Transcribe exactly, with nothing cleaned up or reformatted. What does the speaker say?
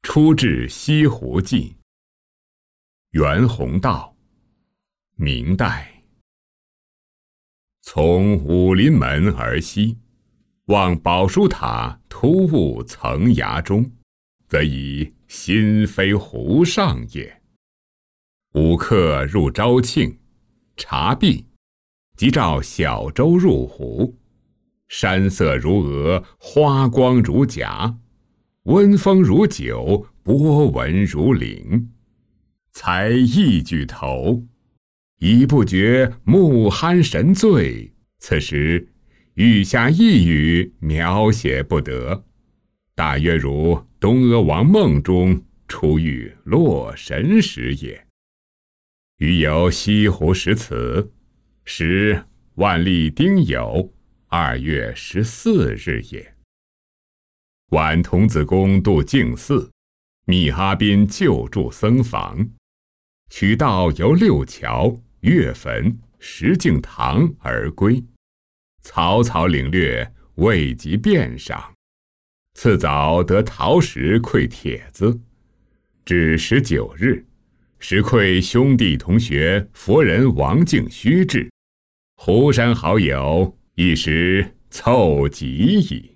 出至西湖记。袁宏道，明代。从武林门而西，望宝书塔突兀层崖中，则以心飞湖上也。午客入昭庆，察毕，即召小舟入湖，山色如鹅，花光如甲，温风如酒，波纹如岭。才一举头，已不觉目酣神醉，此时欲下一语描写不得，大约如东阿王梦中初遇洛神时也。余有西湖石祠，时万历丁酉二月十四日也。晚童子公度净寺，密哈宾旧筑僧房，取道由六桥、岳坟、石敬瑭而归，草草领略，未及遍赏。次早得陶石馈帖子，至十九日，实馈兄弟同学佛人王敬虚至，湖山好友一时凑集矣。